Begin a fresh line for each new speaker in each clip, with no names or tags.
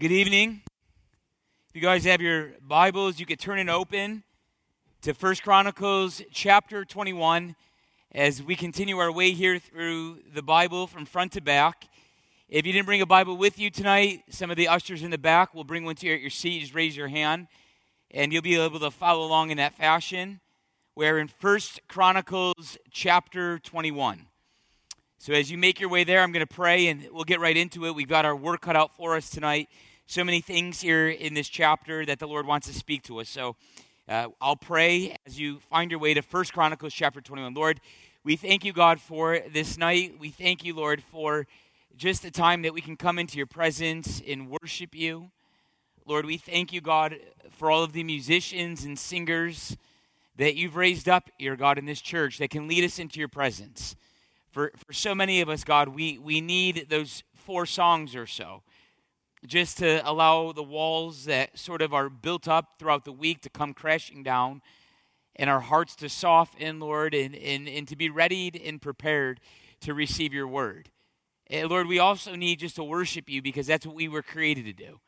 Good evening. If you guys have your Bibles, you could turn it open to 1 Chronicles chapter 21 as we continue our way here through the Bible from front to back. If you didn't bring a Bible with you tonight, some of the ushers in the back will bring one to you at your seat. Just raise your hand, and you'll be able to follow along in that fashion. We're in 1 Chronicles chapter 21. So as you make your way there, I'm going to pray, and we'll get right into it. We've got our work cut out for us tonight. So many things here in this chapter that the Lord wants to speak to us. So I'll pray as you find your way to 1 Chronicles chapter 21. Lord, we thank you, God, for this night. We thank you, Lord, for just the time that we can come into your presence and worship you. Lord, we thank you, God, for all of the musicians and singers that you've raised up here, God, in this church that can lead us into your presence. For so many of us, God, we need those 4 songs or so just to allow the walls that sort of are built up throughout the week to come crashing down and our hearts to soften, Lord, and to be readied and prepared to receive your word. And Lord, we also need just to worship you because that's what we were created to do.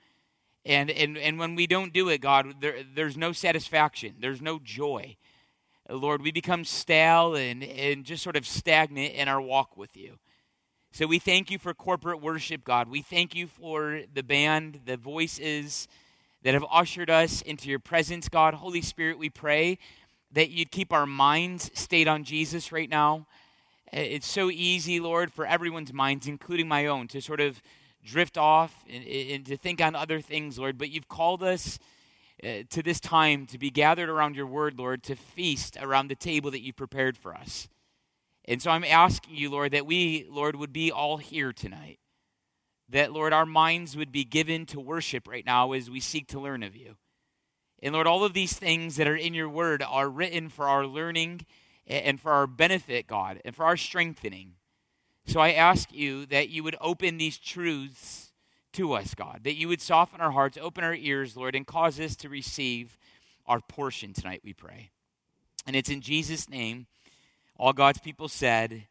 And when we don't do it, God, there's no satisfaction. There's no joy. Lord, we become stale and just sort of stagnant in our walk with you. So we thank you for corporate worship, God. We thank you for the band, the voices that have ushered us into your presence, God. Holy Spirit, we pray that you'd keep our minds stayed on Jesus right now. It's so easy, Lord, for everyone's minds, including my own, to sort of drift off and to think on other things, Lord. But you've called us to this time to be gathered around your word, Lord, to feast around the table that you prepared for us. And so I'm asking you, Lord, that we, Lord, would be all here tonight. That, Lord, our minds would be given to worship right now as we seek to learn of you. And, Lord, all of these things that are in your word are written for our learning and for our benefit, God, and for our strengthening. So I ask you that you would open these truths to us, God, that you would soften our hearts, open our ears, Lord, and cause us to receive our portion tonight, we pray. And it's in Jesus' name, all God's people said,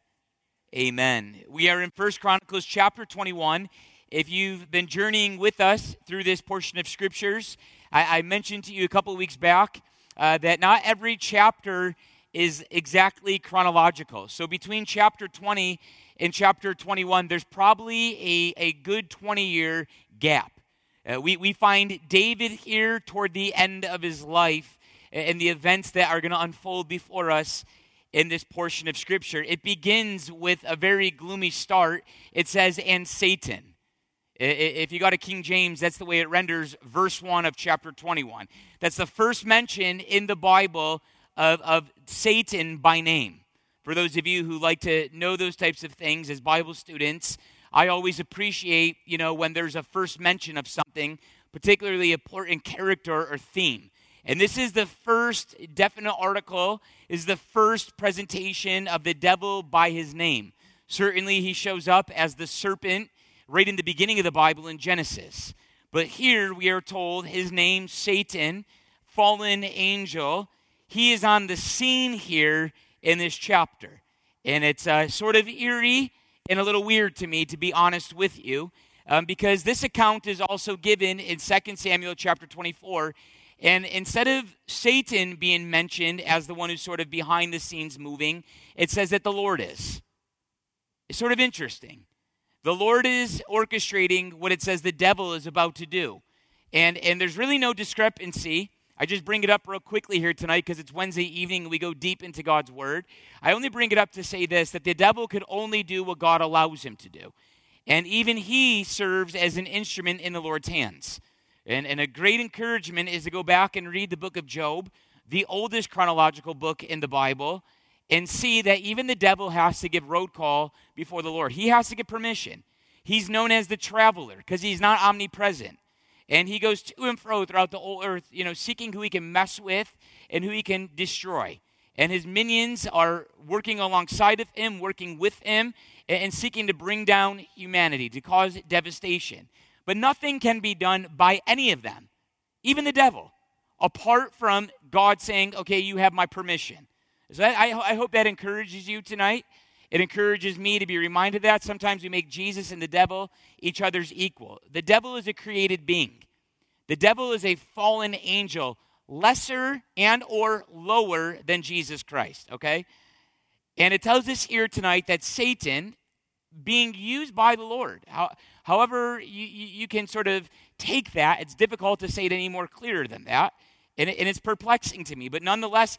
amen. We are in 1 Chronicles chapter 21. If you've been journeying with us through this portion of scriptures, I mentioned to you a couple of weeks back that not every chapter is exactly chronological. So between chapter 20 and chapter 21, there's probably a good 20-year gap. We find David here toward the end of his life and the events that are going to unfold before us in this portion of Scripture. It begins with a very gloomy start. It says, and Satan. If you got a King James, that's the way it renders verse 1 of chapter 21. That's the first mention in the Bible of Satan by name. For those of you who like to know those types of things as Bible students, I always appreciate, when there's a first mention of something, particularly important character or theme. And this is the first definite article, is the first presentation of the devil by his name. Certainly he shows up as the serpent right in the beginning of the Bible in Genesis. But here we are told his name, Satan, fallen angel. He is on the scene here in this chapter. And it's sort of eerie and a little weird to me, to be honest with you, because this account is also given in 2 Samuel chapter 24. And instead of Satan being mentioned as the one who's sort of behind the scenes moving, it says that the Lord is. It's sort of interesting. The Lord is orchestrating what it says the devil is about to do. And there's really no discrepancy. I just bring it up real quickly here tonight because it's Wednesday evening and we go deep into God's word. I only bring it up to say this, that the devil could only do what God allows him to do. And even he serves as an instrument in the Lord's hands. And a great encouragement is to go back and read the book of Job, the oldest chronological book in the Bible, and see that even the devil has to give road call before the Lord. He has to get permission. He's known as the traveler because he's not omnipresent. And he goes to and fro throughout the whole earth, seeking who he can mess with and who he can destroy. And his minions are working alongside of him, working with him, and seeking to bring down humanity, to cause devastation. But nothing can be done by any of them, even the devil, apart from God saying, okay, you have my permission. So I hope that encourages you tonight. It encourages me to be reminded that sometimes we make Jesus and the devil each other's equal. The devil is a created being. The devil is a fallen angel, lesser and or lower than Jesus Christ, okay? And it tells us here tonight that Satan, being used by the Lord, however you can sort of take that, it's difficult to say it any more clearer than that, and it's perplexing to me. But nonetheless,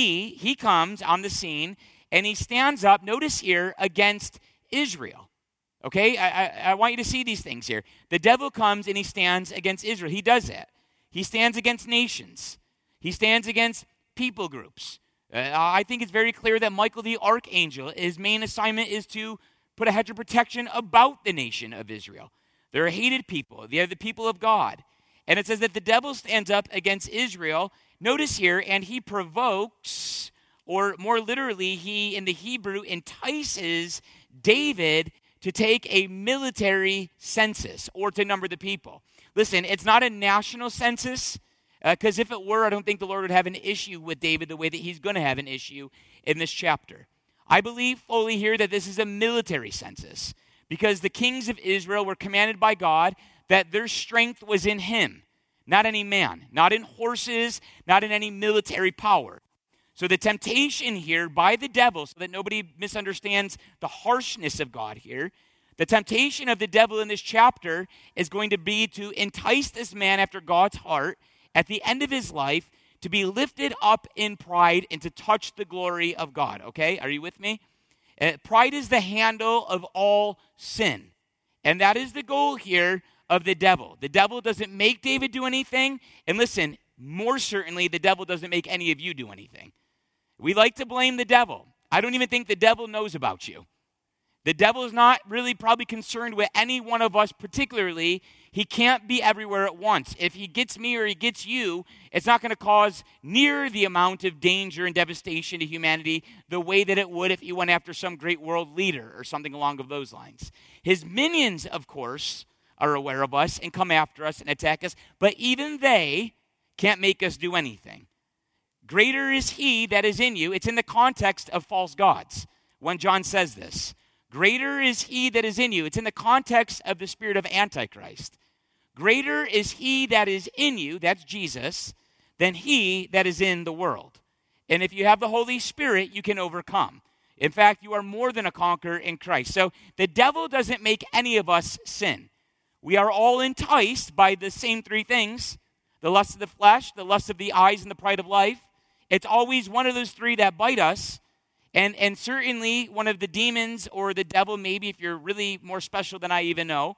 he comes on the scene, and he stands up, notice here, against Israel. Okay, I want you to see these things here. The devil comes and he stands against Israel. He does that. He stands against nations. He stands against people groups. I think it's very clear that Michael the archangel, his main assignment is to put a hedge of protection about the nation of Israel. They're a hated people. They are the people of God. And it says that the devil stands up against Israel. Notice here, and he provokes, or more literally, he in the Hebrew entices David to take a military census or to number the people. Listen, it's not a national census, because if it were, I don't think the Lord would have an issue with David the way that he's going to have an issue in this chapter. I believe fully here that this is a military census, because the kings of Israel were commanded by God that their strength was in him, not any man, not in horses, not in any military power. So the temptation here by the devil, so that nobody misunderstands the harshness of God here, the temptation of the devil in this chapter is going to be to entice this man after God's heart at the end of his life to be lifted up in pride and to touch the glory of God, okay? Are you with me? Pride is the handle of all sin. And that is the goal here of the devil. The devil doesn't make David do anything. And listen, more certainly, the devil doesn't make any of you do anything. We like to blame the devil. I don't even think the devil knows about you. The devil is not really probably concerned with any one of us particularly. He can't be everywhere at once. If he gets me or he gets you, it's not going to cause near the amount of danger and devastation to humanity the way that it would if he went after some great world leader or something along those lines. His minions, of course, are aware of us and come after us and attack us, but even they can't make us do anything. Greater is he that is in you. It's in the context of false gods when John says this. Greater is he that is in you. It's in the context of the spirit of Antichrist. Greater is he that is in you, that's Jesus, than he that is in the world. And if you have the Holy Spirit, you can overcome. In fact, you are more than a conqueror in Christ. So the devil doesn't make any of us sin. We are all enticed by the same three things: the lust of the flesh, the lust of the eyes, and the pride of life. It's always one of those three that bite us. And certainly one of the demons or the devil, maybe if you're really more special than I even know,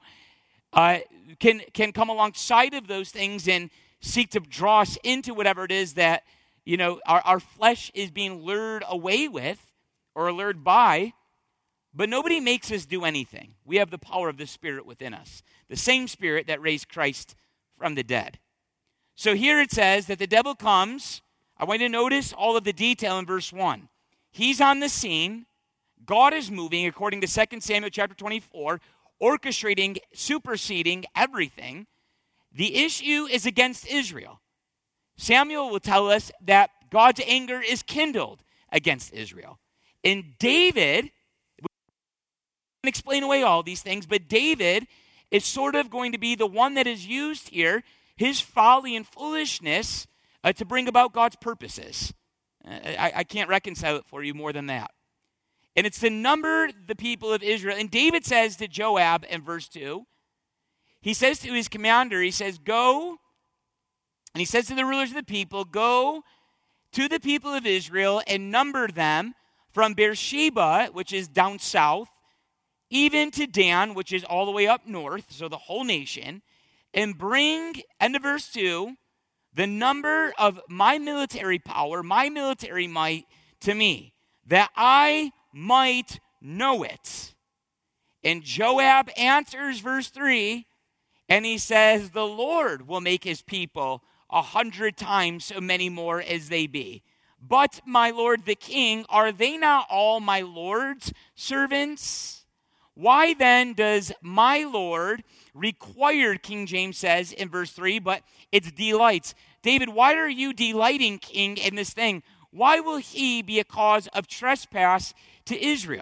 can come alongside of those things and seek to draw us into whatever it is that, you know, our flesh is being lured away with or lured by. But nobody makes us do anything. We have the power of the Spirit within us, the same Spirit that raised Christ from the dead. So here it says that the devil comes. I want you to notice all of the detail in verse 1. He's on the scene. God is moving, according to 2 Samuel chapter 24, orchestrating, superseding everything. The issue is against Israel. Samuel will tell us that God's anger is kindled against Israel. And David, we can explain away all these things, but David is sort of going to be the one that is used here, his folly and foolishness, to bring about God's purposes. I can't reconcile it for you more than that. And it's to number the people of Israel. And David says to Joab in verse 2, he says to his commander, he says, go, and he says to the rulers of the people, go to the people of Israel and number them from Beersheba, which is down south, even to Dan, which is all the way up north, so the whole nation, and bring, end of verse 2, the number of my military power, my military might to me, that I might know it. And Joab answers verse 3, and he says, the Lord will make his people 100 times so many more as they be. But my lord the king, are they not all my lord's servants? Why then does my lord require, King James says in verse 3, but it's delights. David, why are you delighting, king, in this thing? Why will he be a cause of trespass to Israel?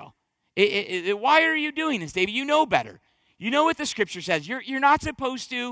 Why are you doing this, David? You know better. You know what the scripture says. You're not supposed to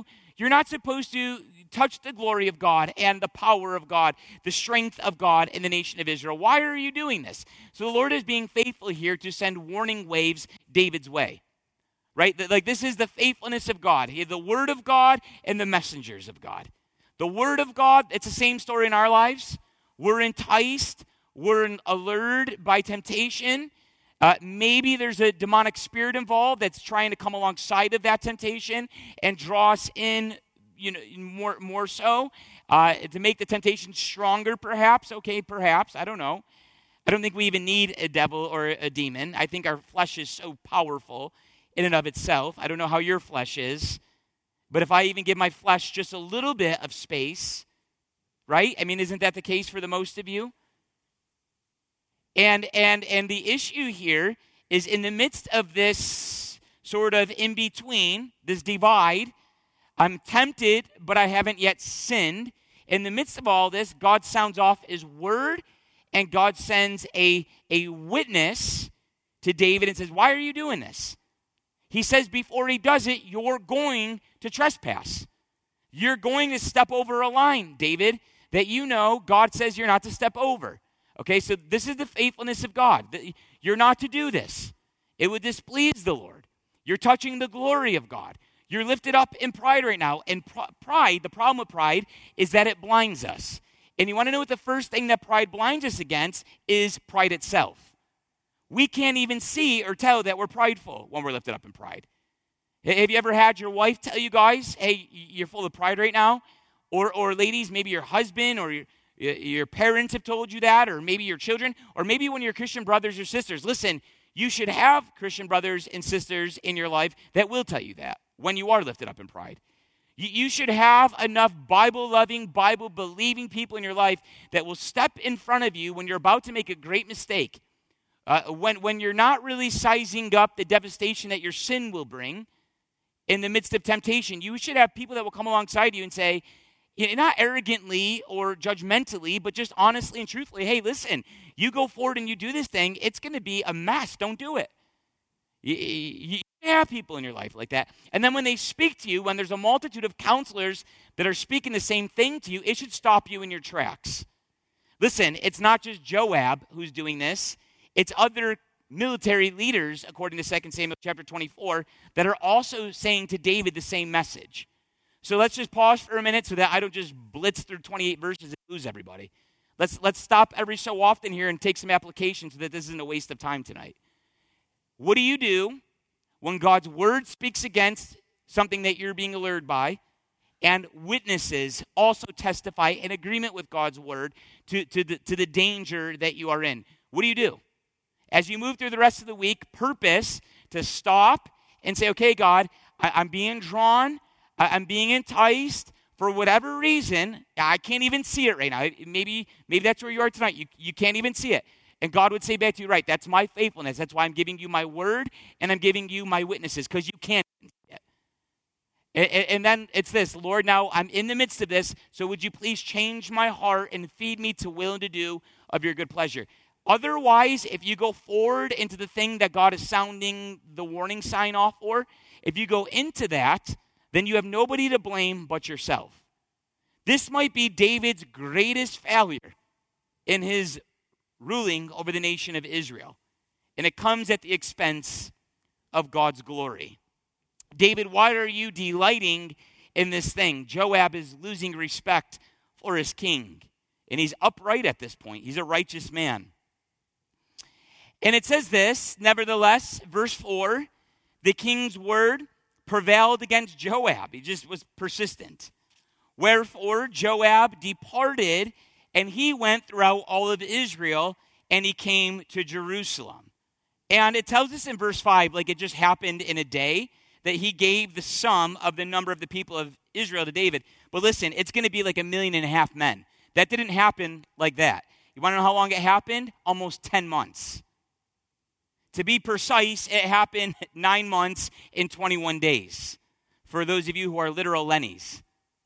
touch the glory of God and the power of God, the strength of God in the nation of Israel. Why are you doing this? So the Lord is being faithful here to send warning waves David's way. Right? Like this is the faithfulness of God. He had the word of God and the messengers of God. The word of God, it's the same story in our lives. We're enticed, we're allured by temptation. Maybe there's a demonic spirit involved that's trying to come alongside of that temptation and draw us in, more so to make the temptation stronger, perhaps. Okay, perhaps. I don't know. I don't think we even need a devil or a demon. I think our flesh is so powerful in and of itself. I don't know how your flesh is, but if I even give my flesh just a little bit of space, right? I mean, isn't that the case for the most of you? And the issue here is in the midst of this sort of in-between, this divide, I'm tempted, but I haven't yet sinned. In the midst of all this, God sounds off his word, and God sends a witness to David and says, why are you doing this? He says before he does it, you're going to trespass. You're going to step over a line, David, that God says you're not to step over. Okay, so this is the faithfulness of God. You're not to do this. It would displease the Lord. You're touching the glory of God. You're lifted up in pride right now. And pride, the problem with pride, is that it blinds us. And you want to know what the first thing that pride blinds us against is pride itself. We can't even see or tell that we're prideful when we're lifted up in pride. Have you ever had your wife tell you guys, hey, you're full of pride right now? Or ladies, maybe your husband or your parents have told you that, or maybe your children, or maybe one of your Christian brothers or sisters. Listen, you should have Christian brothers and sisters in your life that will tell you that when you are lifted up in pride. You should have enough Bible-loving, Bible-believing people in your life that will step in front of you when you're about to make a great mistake. When you're not really sizing up the devastation that your sin will bring in the midst of temptation, you should have people that will come alongside you and say, not arrogantly or judgmentally, but just honestly and truthfully, hey, listen, you go forward and you do this thing, it's going to be a mess. Don't do it. You have people in your life like that. And then when they speak to you, when there's a multitude of counselors that are speaking the same thing to you, it should stop you in your tracks. Listen, it's not just Joab who's doing this. It's other military leaders, according to 2 Samuel chapter 24, that are also saying to David the same message. So let's just pause for a minute so that I don't just blitz through 28 verses and lose everybody. Let's stop every so often here and take some application so that this isn't a waste of time tonight. What do you do when God's word speaks against something that you're being allured by, and witnesses also testify in agreement with God's word to the danger that you are in? What do? As you move through the rest of the week, purpose to stop and say, okay, God, I'm being drawn, I'm being enticed for whatever reason. I can't even see it right now. Maybe that's where you are tonight. You can't even see it. And God would say back to you, right, that's my faithfulness. That's why I'm giving you my word and I'm giving you my witnesses, because you can't see it. And then it's this, Lord, now I'm in the midst of this, so would you please change my heart and feed me to will and to do of your good pleasure. Otherwise, if you go forward into the thing that God is sounding the warning sign off for, if you go into that, then you have nobody to blame but yourself. This might be David's greatest failure in his ruling over the nation of Israel. And it comes at the expense of God's glory. David, why are you delighting in this thing? Joab is losing respect for his king. And he's upright at this point. He's a righteous man. And it says this, nevertheless, verse 4, the king's word prevailed against Joab. He just was persistent. Wherefore Joab departed, and he went throughout all of Israel, and he came to Jerusalem. And it tells us in verse 5, like it just happened in a day, that he gave the sum of the number of the people of Israel to David. But listen, it's going to be like 1.5 million men. That didn't happen like that. You want to know how long it happened? Almost 10 months. To be precise, it happened 9 months and 21 days. For those of you who are literal Lennies.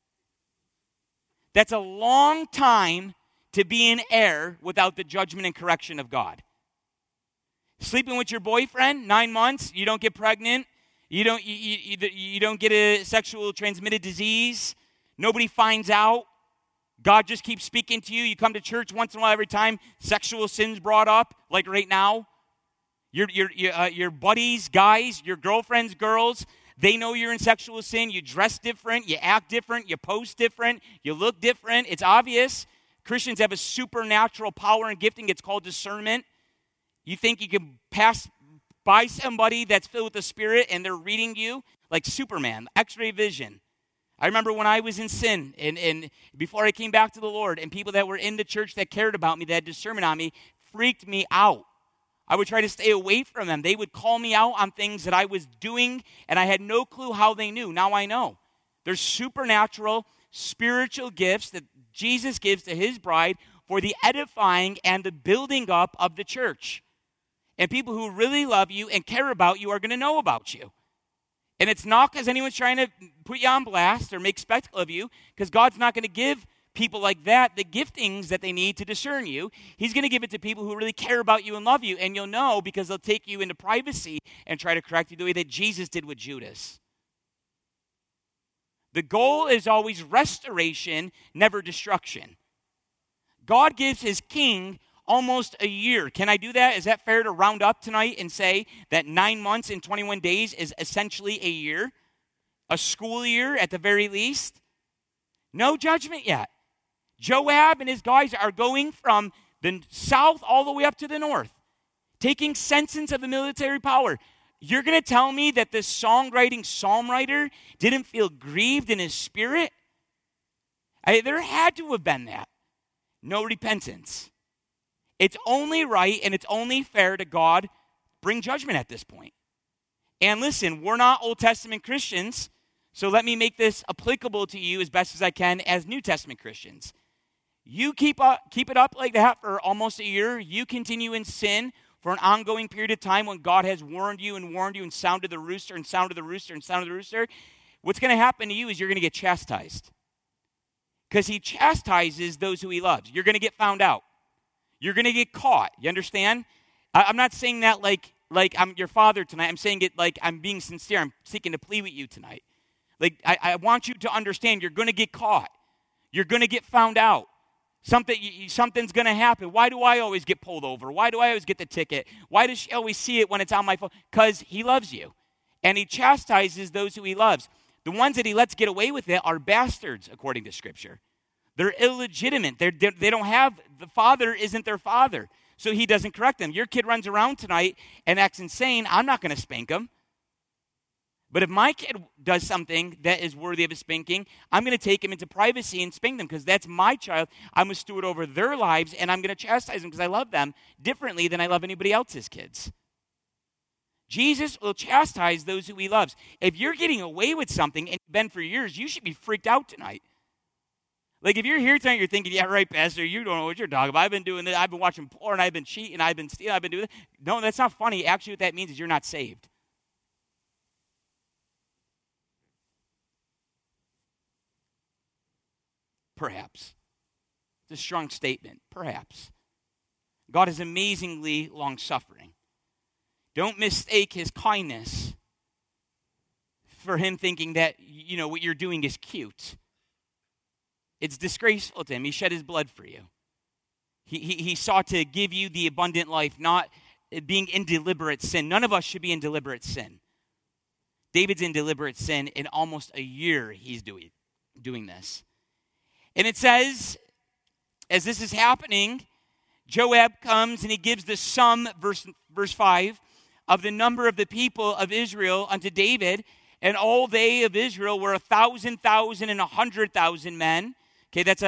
That's a long time to be in error without the judgment and correction of God. Sleeping with your boyfriend, 9 months, you don't get pregnant, you don't get a sexual transmitted disease, nobody finds out, God just keeps speaking to you, you come to church once in a while every time sexual sin's brought up, like right now. Your buddies, guys, your girlfriends, girls, they know you're in sexual sin, you dress different, you act different, you post different, you look different, it's obvious. Christians have a supernatural power and gifting, it's called discernment. You think you can pass by somebody that's filled with the Spirit and they're reading you like Superman, X-ray vision. I remember when I was in sin and before I came back to the Lord, and people that were in the church that cared about me, that had discernment on me, freaked me out. I would try to stay away from them. They would call me out on things that I was doing, and I had no clue how they knew. Now I know. There's supernatural, spiritual gifts that Jesus gives to his bride for the edifying and the building up of the church. And people who really love you and care about you are going to know about you. And it's not because anyone's trying to put you on blast or make spectacle of you, because God's not going to give people like that the giftings that they need to discern you. He's going to give it to people who really care about you and love you, and you'll know because they'll take you into privacy and try to correct you the way that Jesus did with Judas. The goal is always restoration, never destruction. God gives his king almost a year. Can I do that? Is that fair to round up tonight and say that 9 months and 21 days is essentially a year? A school year at the very least? No judgment yet. Joab and his guys are going from the south all the way up to the north, taking sentence of the military power. You're going to tell me that this songwriting psalm writer didn't feel grieved in his spirit? There had to have been that. No repentance. It's only right and it's only fair to God bring judgment at this point. And listen, we're not Old Testament Christians, so let me make this applicable to you as best as I can as New Testament Christians. You keep it up like that for almost a year. You continue in sin for an ongoing period of time when God has warned you and sounded the rooster and sounded the rooster and sounded the rooster. What's going to happen to you is you're going to get chastised. Because he chastises those who he loves. You're going to get found out. You're going to get caught. You understand? I'm not saying that like I'm your father tonight. I'm saying it like I'm being sincere. I'm seeking to plead with you tonight. Like I want you to understand you're going to get caught. You're going to get found out. Something's going to happen. Why do I always get pulled over? Why do I always get the ticket? Why does she always see it when it's on my phone? Because he loves you. And he chastises those who he loves. The ones that he lets get away with it are bastards, according to Scripture. They're illegitimate. They don't have, the father isn't their father. So he doesn't correct them. Your kid runs around tonight and acts insane. I'm not going to spank him. But if my kid does something that is worthy of a spanking, I'm going to take him into privacy and spank them because that's my child. I'm a steward over their lives, and I'm going to chastise them because I love them differently than I love anybody else's kids. Jesus will chastise those who he loves. If you're getting away with something and you've been for years, you should be freaked out tonight. Like if you're here tonight, you're thinking, yeah, right, Pastor, you don't know what you're talking about. I've been doing this. I've been watching porn. I've been cheating. I've been stealing. I've been doing this. No, that's not funny. Actually, what that means is you're not saved. Perhaps. It's a strong statement. Perhaps. God is amazingly long-suffering. Don't mistake his kindness for him thinking that, what you're doing is cute. It's disgraceful to him. He shed his blood for you. He sought to give you the abundant life, not being in deliberate sin. None of us should be in deliberate sin. David's in deliberate sin. In almost a year, he's doing this. And it says, as this is happening, Joab comes and he gives the sum, verse 5, of the number of the people of Israel unto David. And all they of Israel were 1,000 and 100,000 men. Okay, that's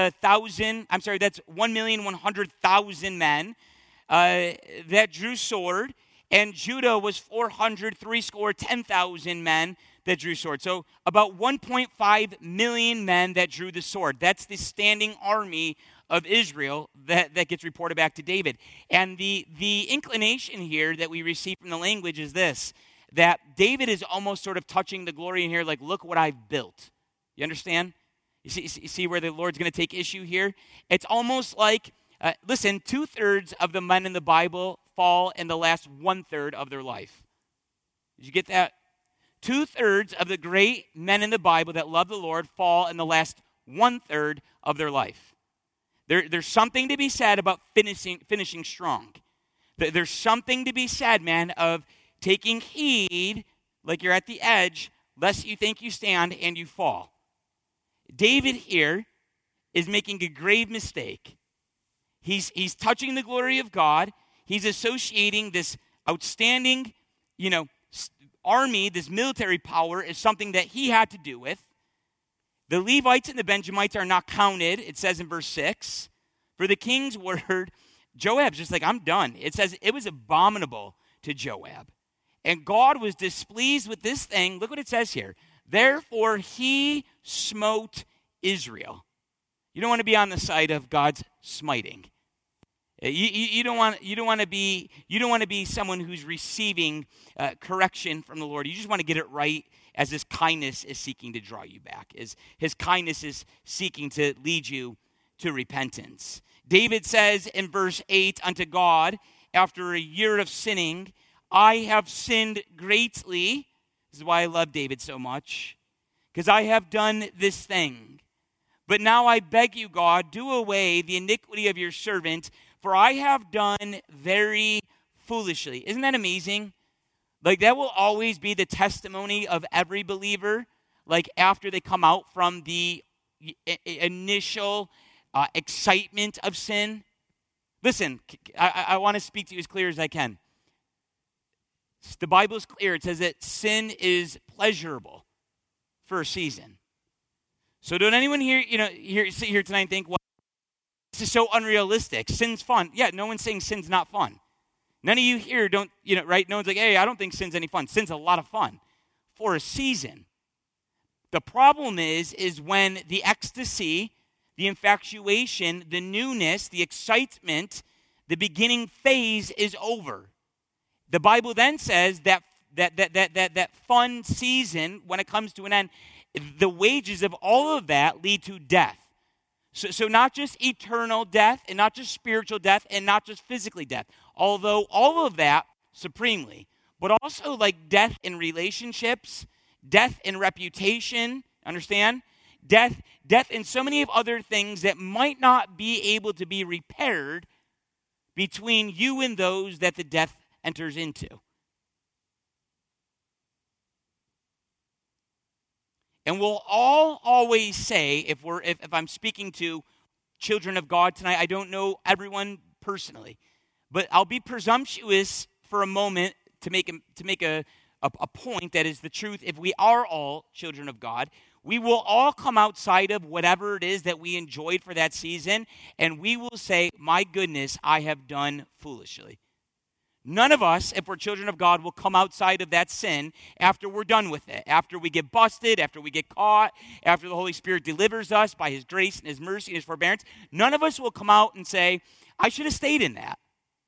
1,100,000 men that drew sword. And Judah was 410,000 men that drew sword. So about 1.5 million men that drew the sword. That's the standing army of Israel that gets reported back to David. And the inclination here that we receive from the language is this, that David is almost sort of touching the glory in here, like, look what I've built. You understand? You see where the Lord's going to take issue here? It's almost like, listen, 2/3 of the men in the Bible fall in the last 1/3 of their life. Did you get that? 2/3 of the great men in the Bible that love the Lord fall in the last 1/3 of their life. There's something to be said about finishing strong. There's something to be said, man, of taking heed like you're at the edge, lest you think you stand and you fall. David here is making a grave mistake. He's touching the glory of God. He's associating this outstanding, army, this military power, is something that he had to do with. The Levites and the Benjamites are not counted, it says in verse 6. For the king's word, Joab's just like, I'm done. It says it was abominable to Joab. And God was displeased with this thing. Look what it says here. Therefore he smote Israel. You don't want to be on the side of God's smiting. You don't want to be someone who's receiving correction from the Lord. You just want to get it right as his kindness is seeking to draw you back, as his kindness is seeking to lead you to repentance. David says in verse 8 unto God, after a year of sinning, I have sinned greatly. This is why I love David so much, because I have done this thing. But now I beg you, God, do away the iniquity of your servant, for I have done very foolishly. Isn't that amazing? Like, that will always be the testimony of every believer, like after they come out from the initial excitement of sin. Listen, I want to speak to you as clear as I can. The Bible is clear. It says that sin is pleasurable for a season. So don't anyone sit here tonight and think, well, this is so unrealistic. Sin's fun. Yeah, no one's saying sin's not fun. None of you here right? No one's like, hey, I don't think sin's any fun. Sin's a lot of fun for a season. The problem is when the ecstasy, the infatuation, the newness, the excitement, the beginning phase is over. The Bible then says that fun season, when it comes to an end, the wages of all of that lead to death. So not just eternal death, and not just spiritual death, and not just physically death, although all of that supremely, but also like death in relationships, death in reputation, understand? Death in so many of other things that might not be able to be repaired between you and those that the death enters into. And we'll all always say, if I'm speaking to children of God tonight, I don't know everyone personally, but I'll be presumptuous for a moment to make a point that is the truth. If we are all children of God, we will all come outside of whatever it is that we enjoyed for that season, and we will say, my goodness, I have done foolishly. None of us, if we're children of God, will come outside of that sin after we're done with it, after we get busted, after we get caught, after the Holy Spirit delivers us by his grace and his mercy and his forbearance. None of us will come out and say, I should have stayed in that.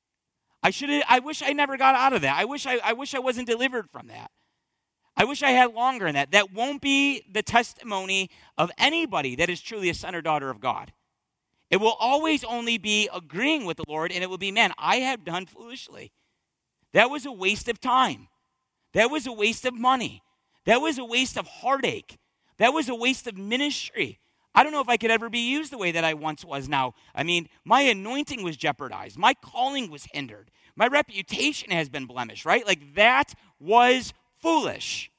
I wish I never got out of that. I wish I wasn't delivered from that. I wish I had longer in that. That won't be the testimony of anybody that is truly a son or daughter of God. It will always only be agreeing with the Lord, and it will be, man, I have done foolishly. That was a waste of time. That was a waste of money. That was a waste of heartache. That was a waste of ministry. I don't know if I could ever be used the way that I once was now. I mean, my anointing was jeopardized. My calling was hindered. My reputation has been blemished, right? Like, that was foolish.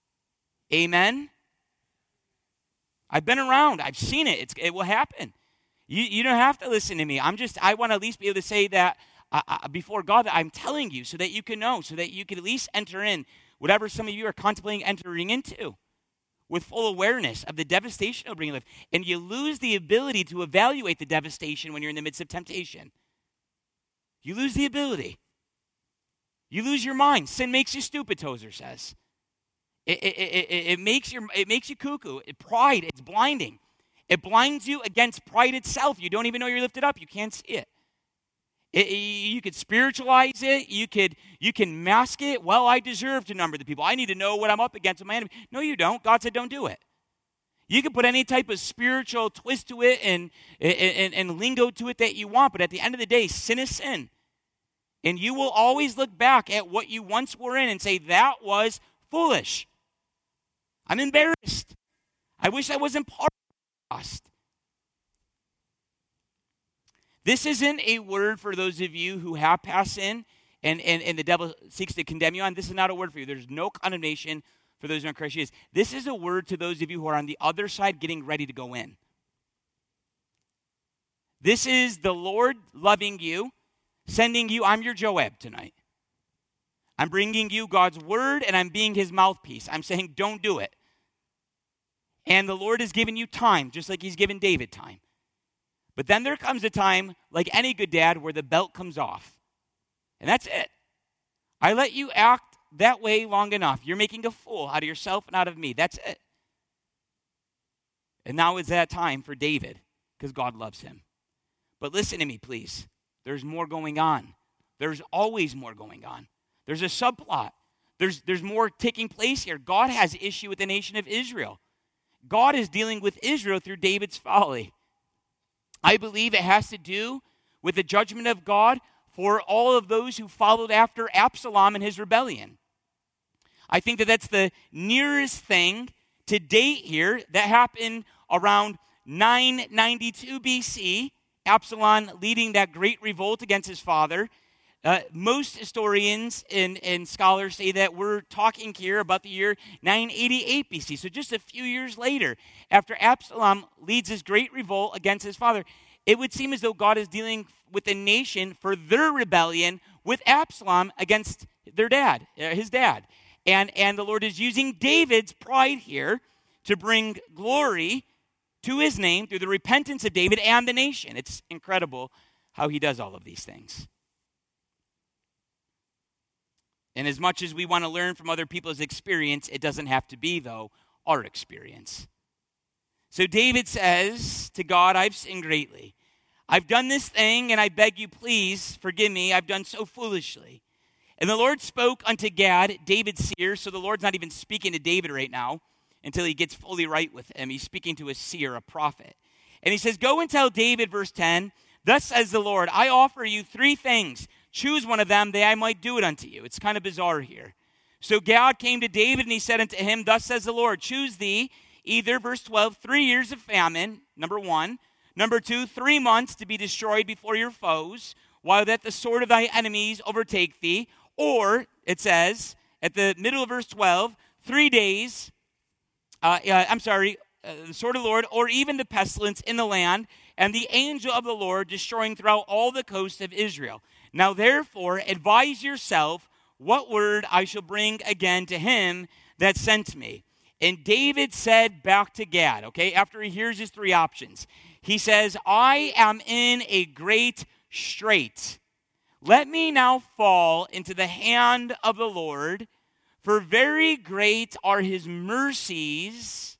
Amen? I've been around. I've seen it. It will happen. You don't have to listen to me. I want to at least be able to say that before God that I'm telling you, so that you can know, so that you can at least enter in whatever some of you are contemplating entering into with full awareness of the devastation it'll bring in life. And you lose the ability to evaluate the devastation when you're in the midst of temptation. You lose the ability. You lose your mind. Sin makes you stupid, Tozer says. It makes you cuckoo. Pride, it's blinding. It blinds you against pride itself. You don't even know you're lifted up. You can't see it. You could spiritualize it. You can mask it. Well, I deserve to number the people. I need to know what I'm up against with my enemy. No, you don't. God said don't do it. You can put any type of spiritual twist to it and lingo to it that you want, but at the end of the day, sin is sin. And you will always look back at what you once were in and say, that was foolish. I'm embarrassed. I wish I wasn't part of the past. This isn't a word for those of you who have passed sin and the devil seeks to condemn you on. This is not a word for you. There's no condemnation for those who are in Christ Jesus. This is a word to those of you who are on the other side getting ready to go in. This is the Lord loving you, sending you. I'm your Joab tonight. I'm bringing you God's word, and I'm being his mouthpiece. I'm saying, don't do it. And the Lord has given you time, just like he's given David time. But then there comes a time, like any good dad, where the belt comes off. And that's it. I let you act that way long enough. You're making a fool out of yourself and out of me. That's it. And now is that time for David, because God loves him. But listen to me, please. There's more going on. There's always more going on. There's a subplot. There's more taking place here. God has issue with the nation of Israel. God is dealing with Israel through David's folly. I believe it has to do with the judgment of God for all of those who followed after Absalom and his rebellion. I think that that's the nearest thing to date here that happened around 992 BC, Absalom leading that great revolt against his father. Most historians and scholars say that we're talking here about the year 988 BC, so just a few years later, after Absalom leads his great revolt against his father. It would seem as though God is dealing with the nation for their rebellion with Absalom against their dad, his dad. And the Lord is using David's pride here to bring glory to his name through the repentance of David and the nation. It's incredible how he does all of these things. And as much as we want to learn from other people's experience, it doesn't have to be, though, our experience. So David says to God, I've sinned greatly. I've done this thing, and I beg you, please forgive me. I've done so foolishly. And the Lord spoke unto Gad, David's seer. So the Lord's not even speaking to David right now until he gets fully right with him. He's speaking to a seer, a prophet. And he says, go and tell David, verse 10, thus says the Lord, I offer you 3 things. Choose one of them, that I might do it unto you. It's kind of bizarre here. So Gad came to David, and he said unto him, thus says the Lord, choose thee either, verse 12, 3 years of famine, number 1. Number 2, 3 months to be destroyed before your foes, while that the sword of thy enemies overtake thee. Or, it says, at the middle of verse 12, 3 days, the sword of the Lord, or even the pestilence in the land, and the angel of the Lord destroying throughout all the coast of Israel. Now therefore, advise yourself what word I shall bring again to him that sent me. And David said back to Gad, okay, after he hears his 3 options, he says, I am in a great strait. Let me now fall into the hand of the Lord, for very great are his mercies.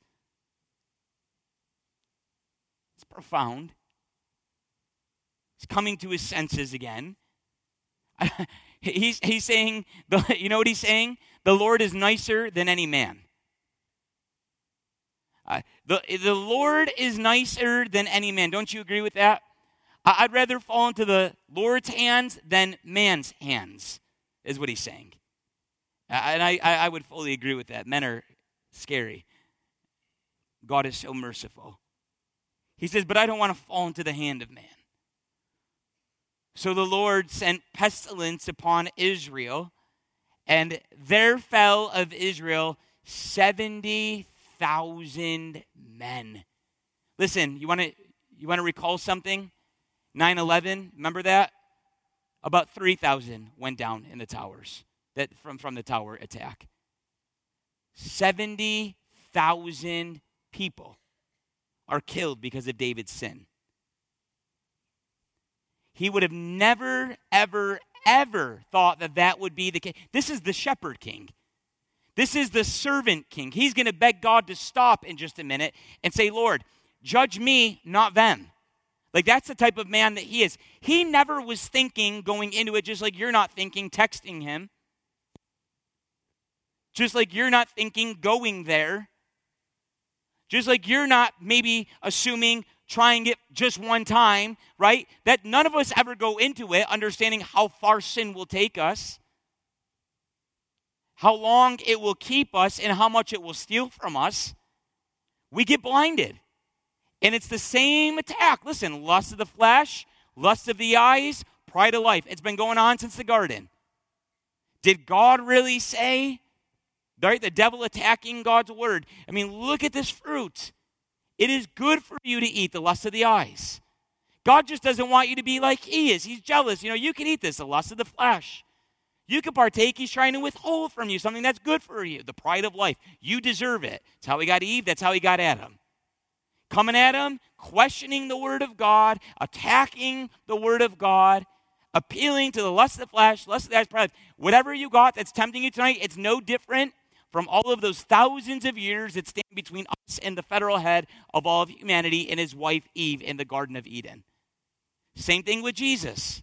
It's profound. He's coming to his senses again. He's saying, you know what he's saying? The Lord is nicer than any man. The Lord is nicer than any man. Don't you agree with that? I'd rather fall into the Lord's hands than man's hands, is what he's saying. And I would fully agree with that. Men are scary. God is so merciful. He says, but I don't want to fall into the hand of man. So the Lord sent pestilence upon Israel, and there fell of Israel 70,000 men. Listen, you want to recall something? 9/11, remember that? About 3,000 went down in the towers that from the tower attack. 70,000 people are killed because of David's sin. He would have never, ever, ever thought that would be the case. This is the shepherd king. This is the servant king. He's going to beg God to stop in just a minute and say, Lord, judge me, not them. Like, that's the type of man that he is. He never was thinking going into it, just like you're not thinking texting him. Just like you're not thinking going there. Just like you're not maybe assuming trying it just one time, right? That none of us ever go into it understanding how far sin will take us, how long it will keep us, and how much it will steal from us. We get blinded. And it's the same attack. Listen, lust of the flesh, lust of the eyes, pride of life. It's been going on since the garden. Did God really say? Right? The devil attacking God's word. I mean, look at this fruit. It is good for you to eat the lust of the eyes. God just doesn't want you to be like he is. He's jealous. You can eat this, the lust of the flesh. You can partake. He's trying to withhold from you something that's good for you, the pride of life. You deserve it. That's how he got Eve. That's how he got Adam. Coming at him, questioning the word of God, attacking the word of God, appealing to the lust of the flesh, lust of the eyes, pride. Whatever you got that's tempting you tonight, it's no different from all of those thousands of years that stand between us and the federal head of all of humanity and his wife Eve in the Garden of Eden. Same thing with Jesus.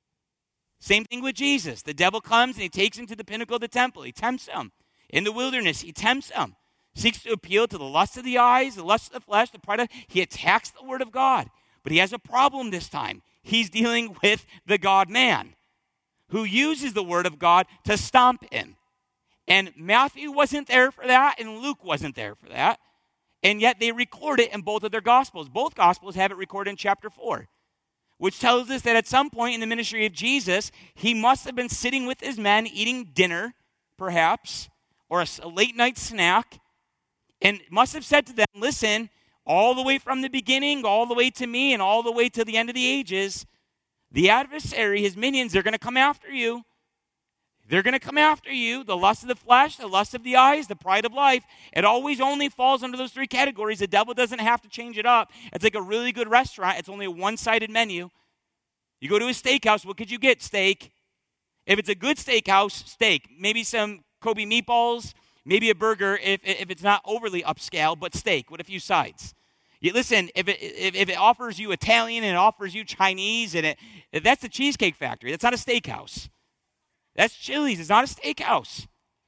Same thing with Jesus. The devil comes and he takes him to the pinnacle of the temple. He tempts him. In the wilderness, he tempts him. Seeks to appeal to the lust of the eyes, the lust of the flesh, the pride of... He attacks the word of God. But he has a problem this time. He's dealing with the God-man who uses the word of God to stomp him. And Matthew wasn't there for that, and Luke wasn't there for that. And yet they record it in both of their Gospels. Both Gospels have it recorded in chapter 4, which tells us that at some point in the ministry of Jesus, he must have been sitting with his men eating dinner, perhaps, or a late-night snack, and must have said to them, listen, all the way from the beginning, all the way to me, and all the way to the end of the ages, the adversary, his minions, they're going to come after you. They're going to come after you, the lust of the flesh, the lust of the eyes, the pride of life. It always only falls under those three categories. The devil doesn't have to change it up. It's like a really good restaurant. It's only a one-sided menu. You go to a steakhouse, what could you get? Steak. If it's a good steakhouse, steak. Maybe some Kobe meatballs, maybe a burger if it's not overly upscale, but steak with a few sides. Listen, if it offers you Italian and it offers you Chinese, and that's the Cheesecake Factory. That's not a steakhouse. That's Chili's. It's not a steakhouse.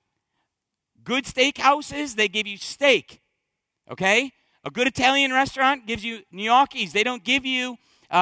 Good steakhouses, they give you steak, okay? A good Italian restaurant gives you gnocchis. They don't give you,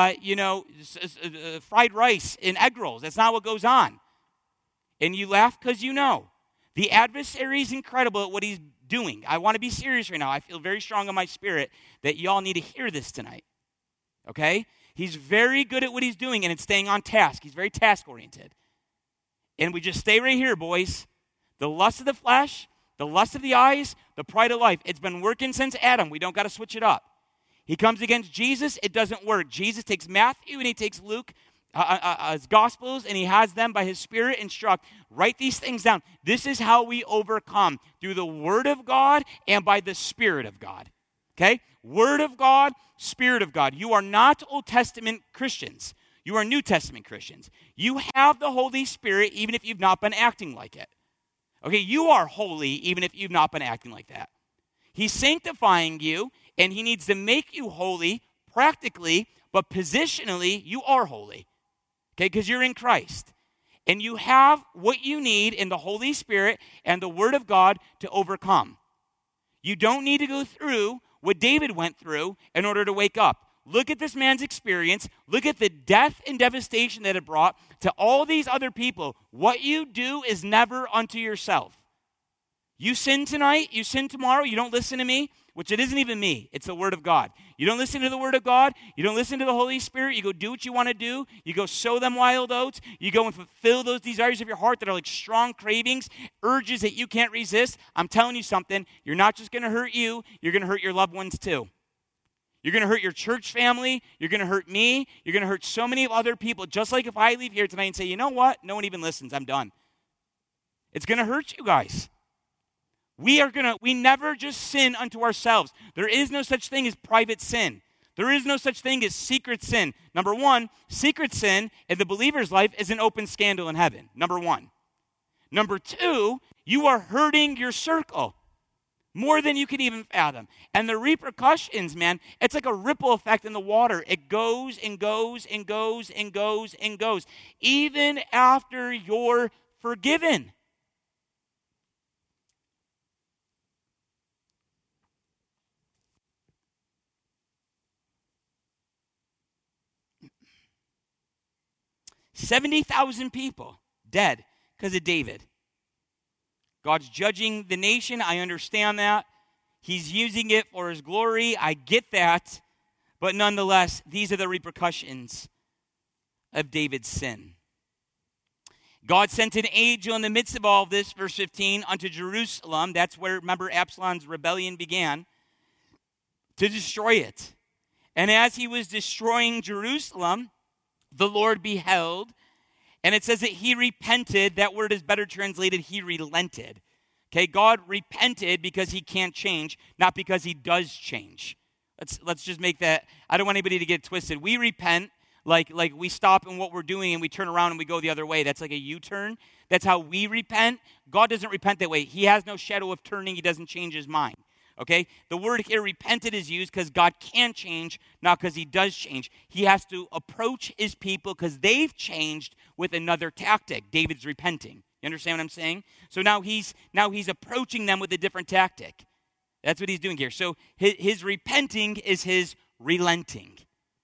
fried rice and egg rolls. That's not what goes on. And you laugh because you know. The adversary is incredible at what he's doing. I want to be serious right now. I feel very strong in my spirit that y'all need to hear this tonight, okay? He's very good at what he's doing, and it's staying on task. He's very task-oriented. And we just stay right here, boys. The lust of the flesh, the lust of the eyes, the pride of life. It's been working since Adam. We don't got to switch it up. He comes against Jesus. It doesn't work. Jesus takes Matthew and he takes Luke, his Gospels, and he has them by his Spirit instruct. Write these things down. This is how we overcome, through the Word of God and by the Spirit of God. Okay? Word of God, Spirit of God. You are not Old Testament Christians. You are New Testament Christians. You have the Holy Spirit even if you've not been acting like it. Okay, you are holy even if you've not been acting like that. He's sanctifying you, and he needs to make you holy practically, but positionally, you are holy. Okay, because you're in Christ. And you have what you need in the Holy Spirit and the Word of God to overcome. You don't need to go through what David went through in order to wake up. Look at this man's experience. Look at the death and devastation that it brought to all these other people. What you do is never unto yourself. You sin tonight, you sin tomorrow, you don't listen to me, which it isn't even me, it's the Word of God. You don't listen to the Word of God, you don't listen to the Holy Spirit, you go do what you want to do, you go sow them wild oats, you go and fulfill those desires of your heart that are like strong cravings, urges that you can't resist. I'm telling you something, you're not just going to hurt you, you're going to hurt your loved ones too. You're going to hurt your church family. You're going to hurt me. You're going to hurt so many other people. Just like if I leave here tonight and say, you know what? No one even listens. I'm done. It's going to hurt you guys. We never just sin unto ourselves. There is no such thing as private sin. There is no such thing as secret sin. Number one, secret sin in the believer's life is an open scandal in heaven. Number one. Number two, you are hurting your circle. More than you can even fathom. And the repercussions, man, it's like a ripple effect in the water. It goes and goes and goes and goes and goes. Even after you're forgiven. 70,000 people dead because of David. God's judging the nation. I understand that. He's using it for his glory. I get that. But nonetheless, these are the repercussions of David's sin. God sent an angel in the midst of all this, verse 15, unto Jerusalem. That's where, remember, Absalom's rebellion began, to destroy it. And as he was destroying Jerusalem, the Lord beheld, and it says that he repented. That word is better translated, he relented. Okay, God repented because he can't change, not because he does change. Let's just make that, I don't want anybody to get twisted. We repent like we stop in what we're doing and we turn around and we go the other way. That's like a U-turn. That's how we repent. God doesn't repent that way. He has no shadow of turning. He doesn't change his mind. Okay? The word here, repented, is used because God can change, not because he does change. He has to approach his people because they've changed with another tactic. David's repenting. You understand what I'm saying? So now he's approaching them with a different tactic. That's what he's doing here. So his repenting is his relenting.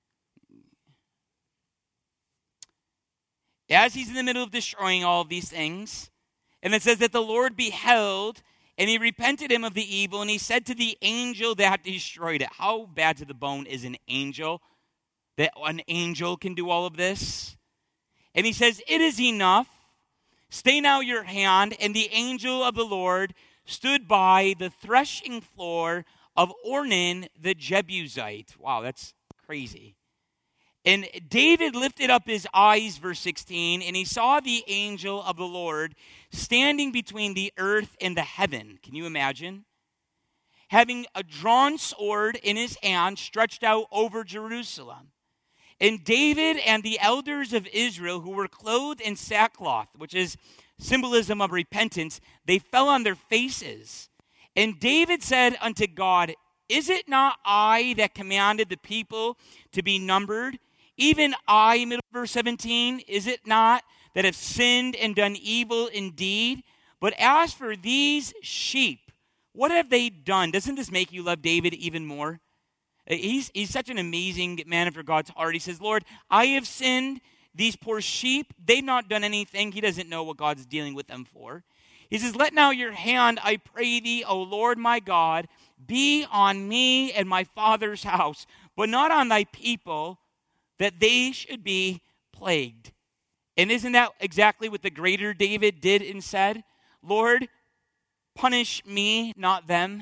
As he's in the middle of destroying all of these things, and it says that the Lord beheld, and he repented him of the evil, and he said to the angel that destroyed it. How bad to the bone is an angel? That an angel can do all of this? And he says, it is enough. Stay now your hand. And the angel of the Lord stood by the threshing floor of Ornan the Jebusite. Wow, that's crazy. And David lifted up his eyes, verse 16, and he saw the angel of the Lord standing between the earth and the heaven. Can you imagine? Having a drawn sword in his hand stretched out over Jerusalem. And David and the elders of Israel, who were clothed in sackcloth, which is symbolism of repentance, they fell on their faces. And David said unto God, is it not I that commanded the people to be numbered? Even I, middle verse 17, is it not that have sinned and done evil indeed? But as for these sheep, what have they done? Doesn't this make you love David even more? He's such an amazing man after God's heart. He says, Lord, I have sinned. These poor sheep, they've not done anything. He doesn't know what God's dealing with them for. He says, let now your hand, I pray thee, O Lord my God, be on me and my father's house, but not on thy people, that they should be plagued. And isn't that exactly what the greater David did and said? Lord, punish me, not them.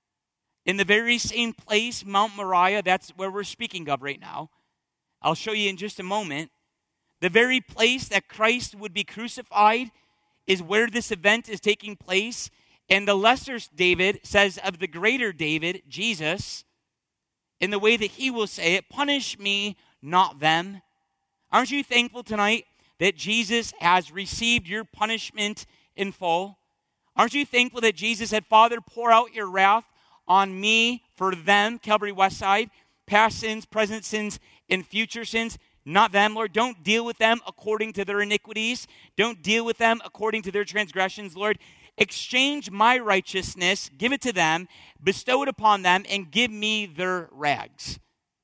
In the very same place, Mount Moriah, that's where we're speaking of right now. I'll show you in just a moment. The very place that Christ would be crucified is where this event is taking place. And the lesser David says of the greater David, Jesus, in the way that he will say it, punish me, not them. Aren't you thankful tonight that Jesus has received your punishment in full? Aren't you thankful that Jesus said, Father, pour out your wrath on me for them, Calvary Westside, past sins, present sins, and future sins? Not them, Lord. Don't deal with them according to their iniquities. Don't deal with them according to their transgressions, Lord. Exchange my righteousness, give it to them, bestow it upon them, and give me their rags.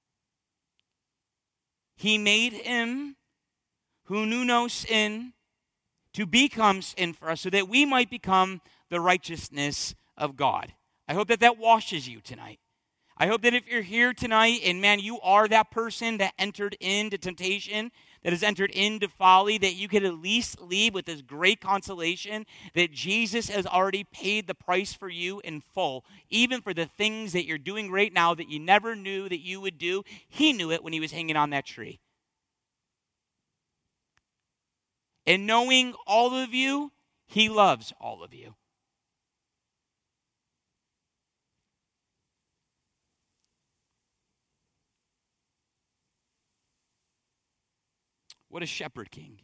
He made him who knew no sin to become sin for us so that we might become the righteousness of God. I hope that washes you tonight. I hope that if you're here tonight and, man, you are that person that entered into temptation, that has entered into folly, that you could at least leave with this great consolation that Jesus has already paid the price for you in full, even for the things that you're doing right now that you never knew that you would do. He knew it when he was hanging on that tree. And knowing all of you, he loves all of you. What a shepherd king.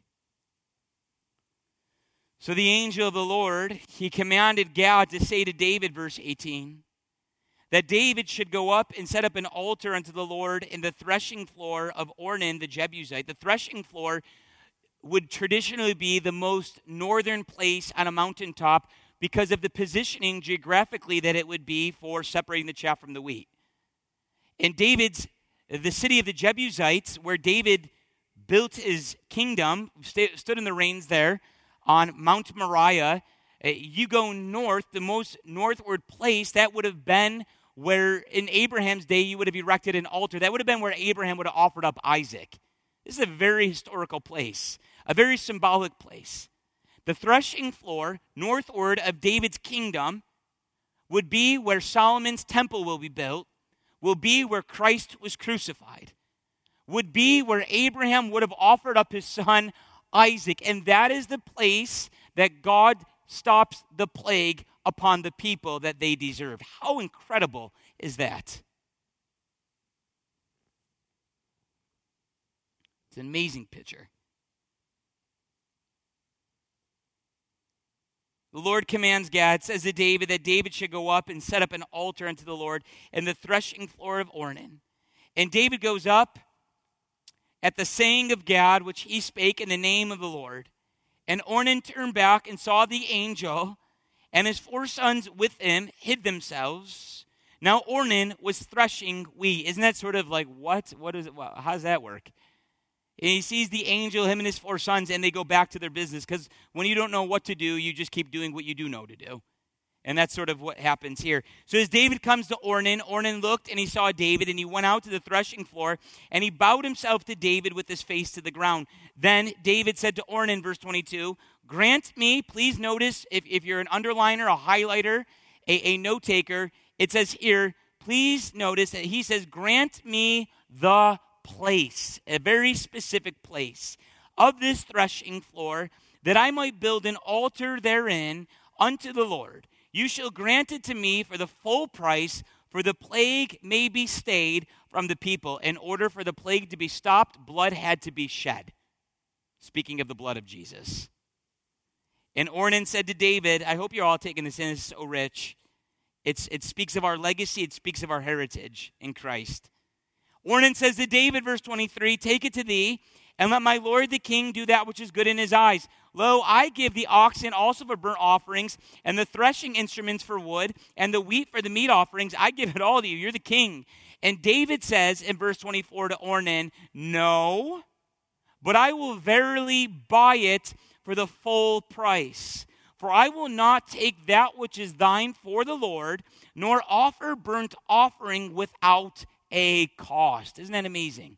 So the angel of the Lord, he commanded Gad to say to David, verse 18, that David should go up and set up an altar unto the Lord in the threshing floor of Ornan the Jebusite. The threshing floor would traditionally be the most northern place on a mountaintop because of the positioning geographically that it would be for separating the chaff from the wheat. And the city of the Jebusites, where David built his kingdom, stood in the reigns there on Mount Moriah. You go north, the most northward place, that would have been where in Abraham's day you would have erected an altar. That would have been where Abraham would have offered up Isaac. This is a very historical place, a very symbolic place. The threshing floor, northward of David's kingdom, would be where Solomon's temple will be built, will be where Christ was crucified, would be where Abraham would have offered up his son Isaac. And that is the place that God stops the plague upon the people that they deserve. How incredible is that? It's an amazing picture. The Lord commands Gad, says to David, that David should go up and set up an altar unto the Lord in the threshing floor of Ornan. And David goes up at the saying of Gad, which he spake in the name of the Lord. And Ornan turned back and saw the angel, and his 4 sons with him hid themselves. Now Ornan was threshing wheat. Isn't that sort of like, what? What is it? How does that work? And he sees the angel, him and his 4 sons, and they go back to their business. Because when you don't know what to do, you just keep doing what you do know to do. And that's sort of what happens here. So as David comes to Ornan, Ornan looked and he saw David, and he went out to the threshing floor, and he bowed himself to David with his face to the ground. Then David said to Ornan, verse 22, grant me, please notice, if you're an underliner, a highlighter, a note taker, it says here, please notice that he says, grant me the place, a very specific place of this threshing floor, that I might build an altar therein unto the Lord. You shall grant it to me for the full price, for the plague may be stayed from the people. In order for the plague to be stopped, blood had to be shed. Speaking of the blood of Jesus. And Ornan said to David, I hope you're all taking this in, it's so rich. It speaks of our legacy, it speaks of our heritage in Christ. Ornan says to David, verse 23, take it to thee, and let my lord the king do that which is good in his eyes. Lo, I give the oxen also for burnt offerings, and the threshing instruments for wood, and the wheat for the meat offerings. I give it all to you. You're the king. And David says in verse 24 to Ornan, no, but I will verily buy it for the full price. For I will not take that which is thine for the Lord, nor offer burnt offering without a cost. Isn't that amazing?